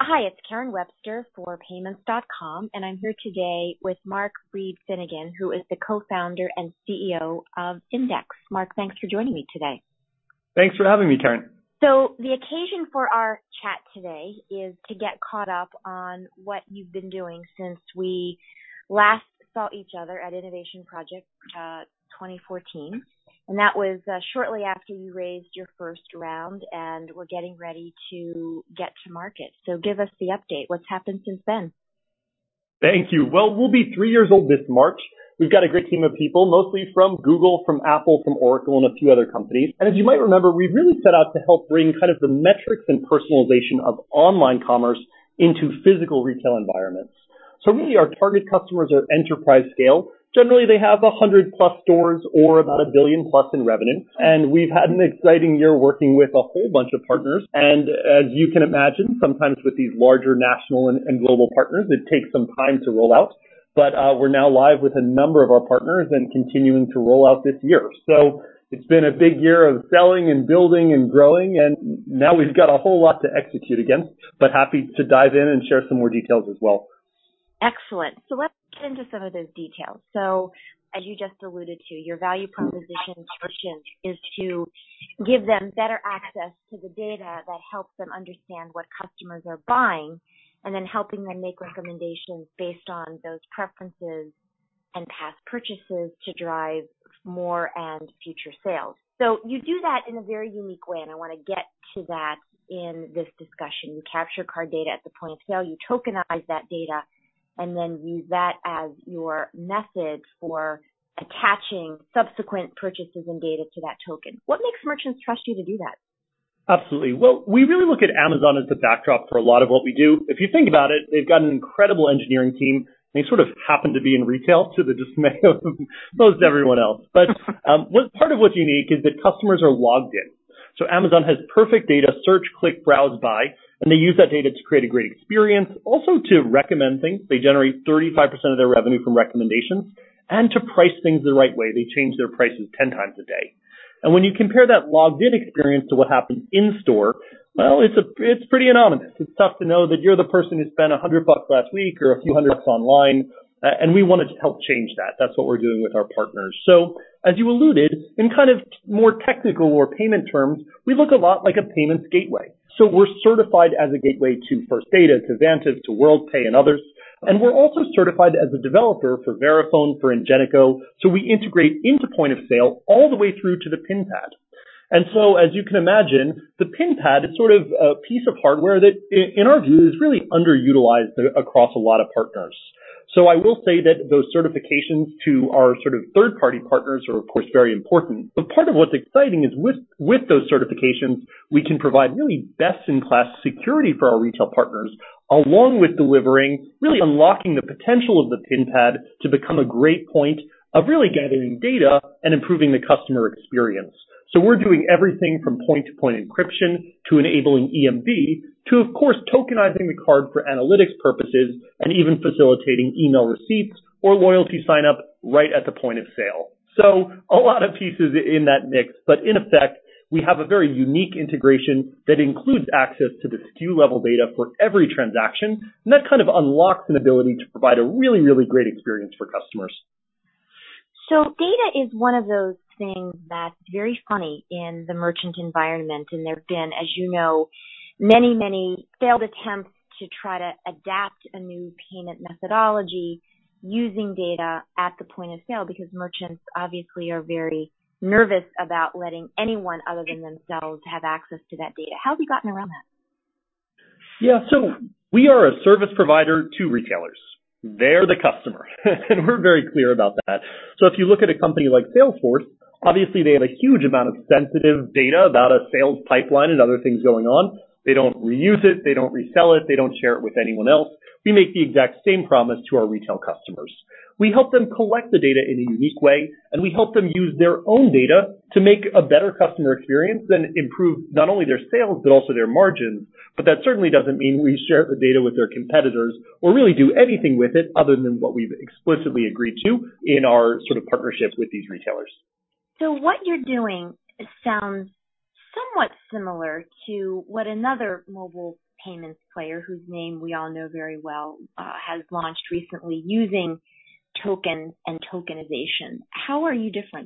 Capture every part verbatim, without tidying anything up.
Hi, it's Karen Webster for payments dot com, and I'm here today with Mark Reed Finnegan, who is the co-founder and C E O of Index. Mark, thanks for joining me today. Thanks for having me, Karen. So the occasion for our chat today is to get caught up on what you've been doing since we last saw each other at Innovation Project uh, twenty fourteen. And that was uh, shortly after you raised your first round and we're getting ready to get to market. So give us the update. What's happened since then? Thank you. Well, we'll be three years old this March. We've got a great team of people, mostly from Google, from Apple, from Oracle, and a few other companies. And as you might remember, we really set out to help bring kind of the metrics and personalization of online commerce into physical retail environments. So really our target customers are enterprise scale. Generally, they have one hundred plus stores or about a billion plus in revenue. And we've had an exciting year working with a whole bunch of partners. And as you can imagine, sometimes with these larger national and, and global partners, it takes some time to roll out. But uh, we're now live with a number of our partners and continuing to roll out this year. So it's been a big year of selling and building and growing. And now we've got a whole lot to execute against, but happy to dive in and share some more details as well. Excellent. So let's get into some of those details. So as you just alluded to, your value proposition to merchants is to give them better access to the data that helps them understand what customers are buying and then helping them make recommendations based on those preferences and past purchases to drive more and future sales. So you do that in a very unique way, and I want to get to that in this discussion. You capture card data at the point of sale, you tokenize that data, and then use that as your method for attaching subsequent purchases and data to that token. What makes merchants trust you to do that? Absolutely. Well, we really look at Amazon as the backdrop for a lot of what we do. If you think about it, they've got an incredible engineering team. They sort of happen to be in retail to the dismay of most everyone else. But um, what, part of what's unique is that customers are logged in. So Amazon has perfect data, search, click, browse, buy, and they use that data to create a great experience, also to recommend things. They generate thirty-five percent of their revenue from recommendations, and to price things the right way. They change their prices ten times a day. And when you compare that logged-in experience to what happens in-store, well, it's a it's pretty anonymous. It's tough to know that you're the person who spent a hundred bucks last week or a few hundred bucks online. Uh, and we wanted to help change that. That's what we're doing with our partners. So as you alluded, in kind of more technical or payment terms, we look a lot like a payments gateway. So we're certified as a gateway to First Data, to Vantiv, to WorldPay, and others. And we're also certified as a developer for Verifone, for Ingenico. So we integrate into point of sale all the way through to the PIN pad. And so, as you can imagine, the PIN pad is sort of a piece of hardware that, in our view, is really underutilized across a lot of partners. So I will say that those certifications to our sort of third-party partners are, of course, very important. But part of what's exciting is with, with those certifications, we can provide really best-in-class security for our retail partners, along with delivering, really unlocking the potential of the PIN pad to become a great point of really gathering data and improving the customer experience. So we're doing everything from point-to-point encryption to enabling E M V to, of course, tokenizing the card for analytics purposes and even facilitating email receipts or loyalty sign-up right at the point of sale. So a lot of pieces in that mix, but in effect, we have a very unique integration that includes access to the S K U level data for every transaction, and that kind of unlocks an ability to provide a really, really great experience for customers. So data is one of those things that's very funny in the merchant environment, and there have been, as you know, many, many failed attempts to try to adapt a new payment methodology using data at the point of sale because merchants obviously are very nervous about letting anyone other than themselves have access to that data. How have you gotten around that? Yeah, so we are a service provider to retailers. They're the customer, and we're very clear about that. So if you look at a company like Salesforce, obviously they have a huge amount of sensitive data about a sales pipeline and other things going on. They don't reuse it, they don't resell it, they don't share it with anyone else. We make the exact same promise to our retail customers. We help them collect the data in a unique way, and we help them use their own data to make a better customer experience and improve not only their sales, but also their margins. But that certainly doesn't mean we share the data with their competitors or really do anything with it other than what we've explicitly agreed to in our sort of partnership with these retailers. So what you're doing sounds somewhat similar to what another mobile payments player whose name we all know very well uh, has launched recently using tokens and tokenization. How are you different?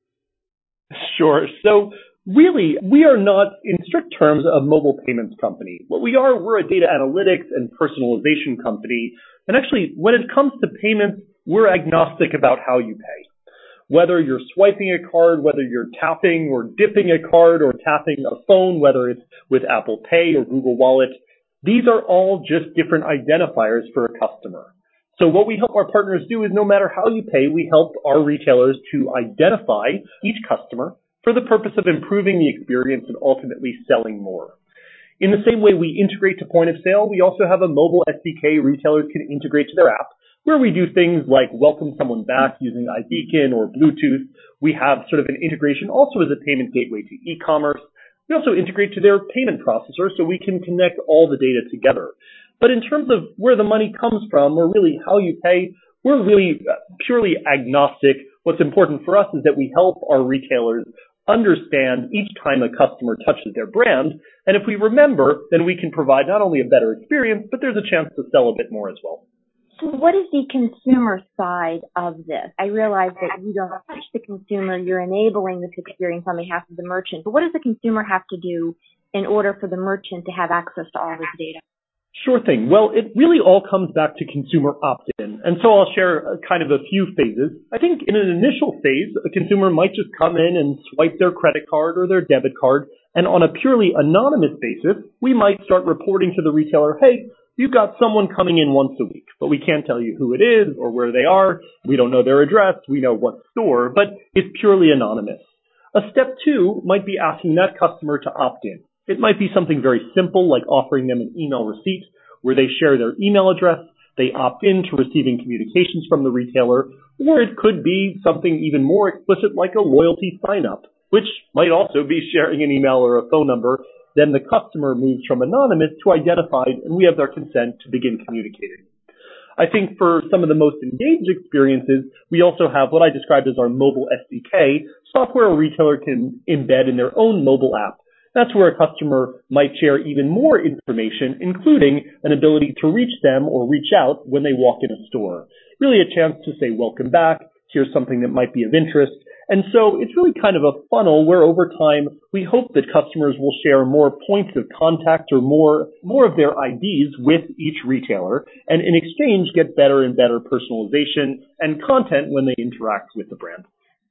Sure. So really, we are not, in strict terms, a mobile payments company. What we are, we're a data analytics and personalization company. And actually, when it comes to payments, we're agnostic about how you pay. Whether you're swiping a card, whether you're tapping or dipping a card or tapping a phone, whether it's with Apple Pay or Google Wallet, these are all just different identifiers for a customer. So what we help our partners do is no matter how you pay, we help our retailers to identify each customer for the purpose of improving the experience and ultimately selling more. In the same way we integrate to point of sale, we also have a mobile S D K retailers can integrate to their app, where we do things like welcome someone back using iBeacon or Bluetooth. We have sort of an integration also as a payment gateway to e-commerce. We also integrate to their payment processor so we can connect all the data together. But in terms of where the money comes from or really how you pay, we're really purely agnostic. What's important for us is that we help our retailers understand each time a customer touches their brand. And if we remember, then we can provide not only a better experience, but there's a chance to sell a bit more as well. So what is the consumer side of this? I realize that you don't touch the consumer, you're enabling this experience on behalf of the merchant. But what does the consumer have to do in order for the merchant to have access to all this data? Sure thing. Well, it really all comes back to consumer opt-in. And so I'll share kind of a few phases. I think in an initial phase, a consumer might just come in and swipe their credit card or their debit card. And on a purely anonymous basis, we might start reporting to the retailer, hey, you've got someone coming in once a week, but we can't tell you who it is or where they are. We don't know their address. We know what store, but it's purely anonymous. A step two might be asking that customer to opt in. It might be something very simple like offering them an email receipt where they share their email address, they opt in to receiving communications from the retailer, or it could be something even more explicit like a loyalty sign-up, which might also be sharing an email or a phone number. Then the customer moves from anonymous to identified, and we have their consent to begin communicating. I think for some of the most engaged experiences, we also have what I described as our mobile S D K, software a retailer can embed in their own mobile app. That's where a customer might share even more information, including an ability to reach them or reach out when they walk in a store. Really a chance to say, welcome back, here's something that might be of interest. And so it's really kind of a funnel where over time, we hope that customers will share more points of contact or more, more of their I Ds with each retailer, and in exchange get better and better personalization and content when they interact with the brand.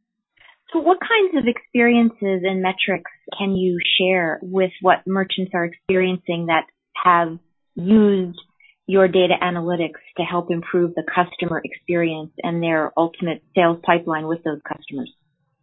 So what kinds of experiences and metrics can you share with what merchants are experiencing that have used your data analytics to help improve the customer experience and their ultimate sales pipeline with those customers?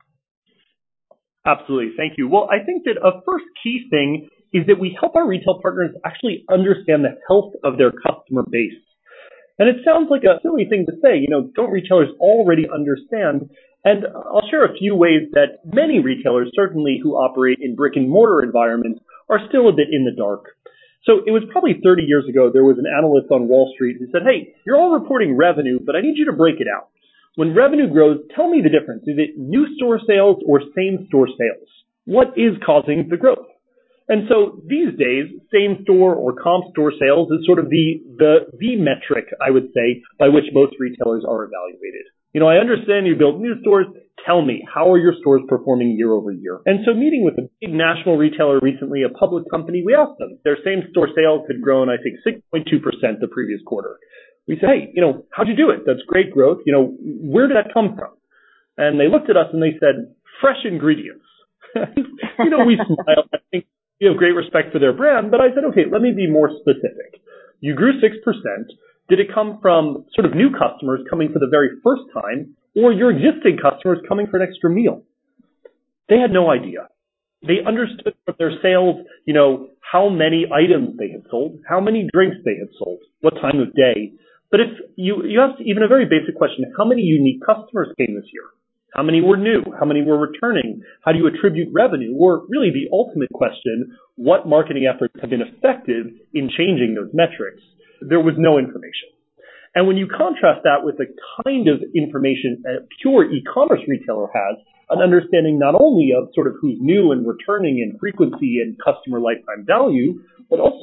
Absolutely. Thank you. Well, I think that a first key thing is that we help our retail partners actually understand the health of their customer base. And it sounds like a silly thing to say, you know, don't retailers already understand? And I'll share a few ways that many retailers, certainly who operate in brick and mortar environments, are still a bit in the dark. So it was probably thirty years ago, there was an analyst on Wall Street who said, hey, you're all reporting revenue, but I need you to break it out. When revenue grows, tell me the difference. Is it new store sales or same store sales? What is causing the growth? And so these days, same store or comp store sales is sort of the, the, the metric, I would say, by which most retailers are evaluated. You know, I understand you build new stores. Tell me, how are your stores performing year over year? And so meeting with a big national retailer recently, a public company, we asked them. Their same store sales had grown, I think, six point two percent the previous quarter. We said, hey, you know, how'd you do it? That's great growth. You know, where did that come from? And they looked at us and they said, fresh ingredients. You know, we smiled. I think we have great respect for their brand, but I said, okay, let me be more specific. You grew six percent. Did it come from sort of new customers coming for the very first time, or your existing customers coming for an extra meal? They had no idea. They understood from their sales, you know, how many items they had sold, how many drinks they had sold, what time of day. But if you, you asked even a very basic question, how many unique customers came this year? How many were new? How many were returning? How do you attribute revenue? Or really the ultimate question, what marketing efforts have been effective in changing those metrics? There was no information. And when you contrast that with the kind of information a pure e-commerce retailer has, an understanding not only of sort of who's new and returning and frequency and customer lifetime value, but also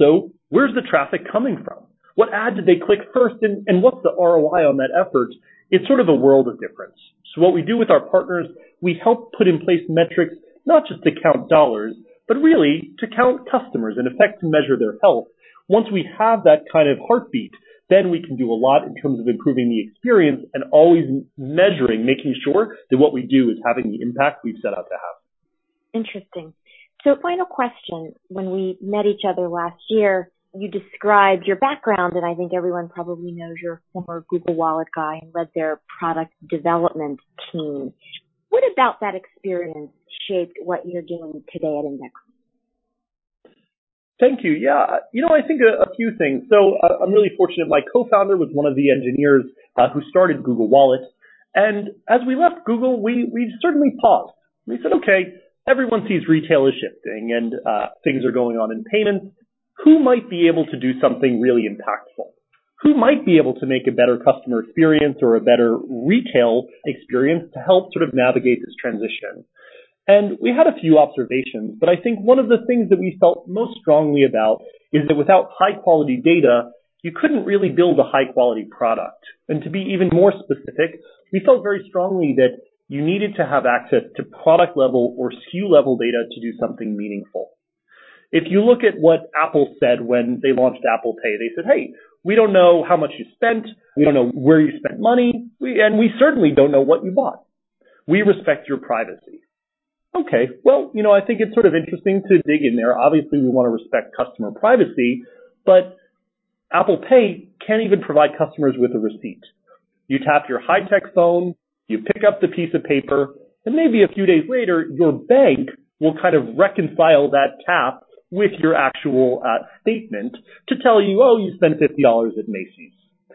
Where's the traffic coming from? What ad did they click first, and, and what's the R O I on that effort? It's sort of a world of difference. So what we do with our partners, we help put in place metrics, not just to count dollars, but really to count customers and effect to measure their health. Once we have that kind of heartbeat, then we can do a lot in terms of improving the experience and always measuring, making sure that what we do is having the impact we've set out to have. Interesting. So final question. When we met each other last year, you described your background, and I think everyone probably knows you're a former Google Wallet guy and led their product development team. What about that experience shaped what you're doing today at Index? Thank you. Yeah, you know, I think a, a few things. So uh, I'm really fortunate. My co-founder was one of the engineers uh, who started Google Wallet. And as we left Google, we, we certainly paused. We said, okay, everyone sees retail is shifting and uh, things are going on in payments. Who might be able to do something really impactful? Who might be able to make a better customer experience or a better retail experience to help sort of navigate this transition? And we had a few observations, but I think one of the things that we felt most strongly about is that without high-quality data, you couldn't really build a high-quality product. And to be even more specific, we felt very strongly that you needed to have access to product-level or S K U-level data to do something meaningful. If you look at what Apple said when they launched Apple Pay, they said, hey, we don't know how much you spent, we don't know where you spent money, we, and we certainly don't know what you bought. We respect your privacy. Okay, well, you know, I think it's sort of interesting to dig in there. Obviously, we want to respect customer privacy, but Apple Pay can't even provide customers with a receipt. You tap your high-tech phone, you pick up the piece of paper, and maybe a few days later, your bank will kind of reconcile that tap with your actual uh, statement to tell you, oh, you spent fifty dollars at Macy's.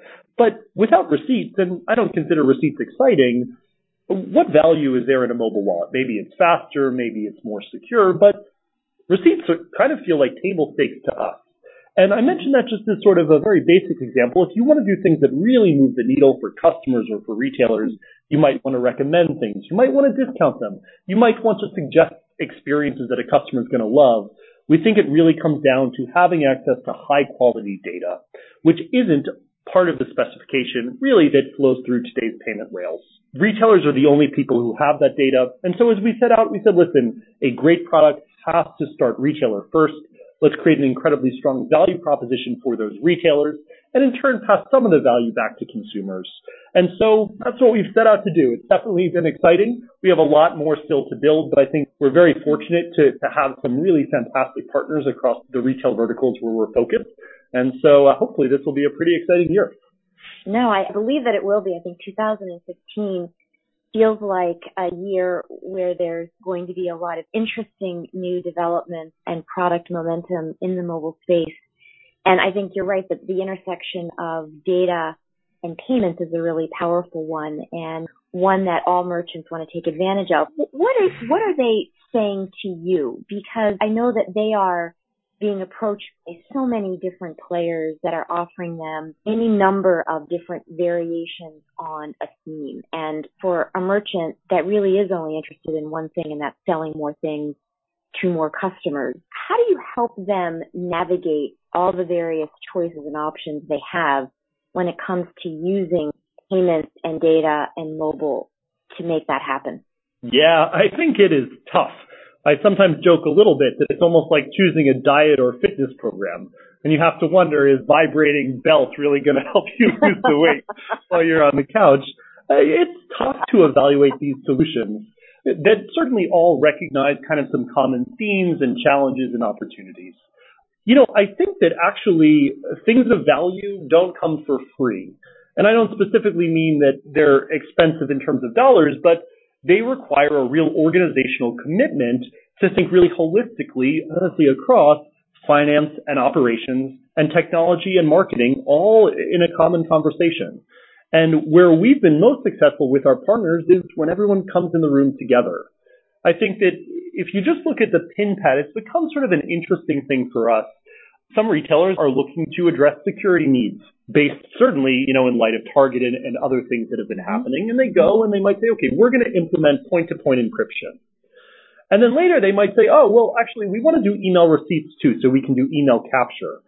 But without receipts, and I don't consider receipts exciting, what value is there in a mobile wallet? Maybe it's faster, maybe it's more secure, but receipts are, kind of feel like table stakes to us. And I mentioned that just as sort of a very basic example. If you want to do things that really move the needle for customers or for retailers, you might want to recommend things. You might want to discount them. You might want to suggest experiences that a customer is going to love. We think it really comes down to having access to high quality data, which isn't part of the specification really that flows through today's payment rails. Retailers are the only people who have that data. And so as we set out, we said, listen, a great product has to start retailer first. Let's create an incredibly strong value proposition for those retailers and in turn pass some of the value back to consumers. And so that's what we've set out to do. It's definitely been exciting. We have a lot more still to build, but I think we're very fortunate to, to have some really fantastic partners across the retail verticals where we're focused. And so uh, hopefully this will be a pretty exciting year. No, I believe that it will be. I think two thousand sixteen feels like a year where there's going to be a lot of interesting new developments and product momentum in the mobile space. And I think you're right that the intersection of data and payments is a really powerful one and one that all merchants want to take advantage of. What are, what are they saying to you? Because I know that they are being approached by so many different players that are offering them any number of different variations on a theme. And for a merchant that really is only interested in one thing, and that's selling more things to more customers, how do you help them navigate all the various choices and options they have when it comes to using payments and data and mobile to make that happen? Yeah, I think it is tough. I sometimes joke a little bit that it's almost like choosing a diet or fitness program. And you have to wonder, is vibrating belts really going to help you lose the weight while you're on the couch? It's tough to evaluate these solutions that certainly all recognize kind of some common themes and challenges and opportunities. You know, I think that actually things of value don't come for free. And I don't specifically mean that they're expensive in terms of dollars, but they require a real organizational commitment to think really holistically, honestly, across finance and operations and technology and marketing, all in a common conversation. And where we've been most successful with our partners is when everyone comes in the room together. I think that if you just look at the PIN pad, it's become sort of an interesting thing for us. Some retailers are looking to address security needs based certainly, you know, in light of Target and, and other things that have been happening. And they go and they might say, okay, we're going to implement point-to-point encryption. And then later they might say, oh, well, actually, we want to do email receipts too, so we can do email capture.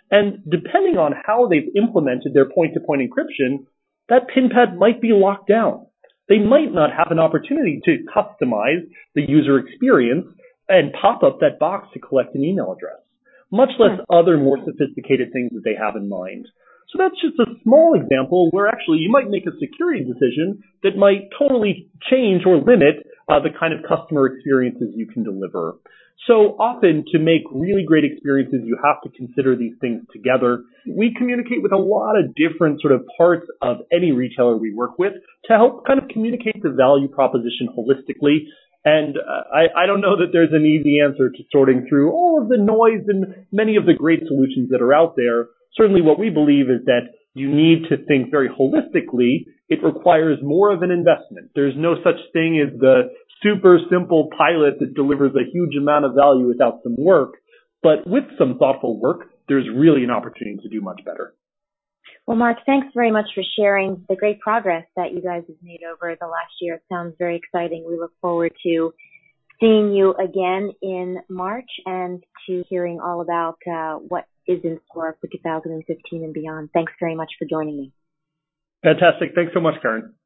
And depending on how they've implemented their point-to-point encryption, that PIN pad might be locked down. They might not have an opportunity to customize the user experience and pop up that box to collect an email address, much less other more sophisticated things that they have in mind. So that's just a small example where actually you might make a security decision that might totally change or limit uh, the kind of customer experiences you can deliver. So often, to make really great experiences, you have to consider these things together. We communicate with a lot of different sort of parts of any retailer we work with to help kind of communicate the value proposition holistically. And uh, I, I don't know that there's an easy answer to sorting through all of the noise and many of the great solutions that are out there. Certainly what we believe is that you need to think very holistically. It requires more of an investment. There's no such thing as the super simple pilot that delivers a huge amount of value without some work. But with some thoughtful work, there's really an opportunity to do much better. Well, Mark, thanks very much for sharing the great progress that you guys have made over the last year. It sounds very exciting. We look forward to seeing you again in March and to hearing all about uh, what is in store for two thousand fifteen and beyond. Thanks very much for joining me. Fantastic. Thanks so much, Karen.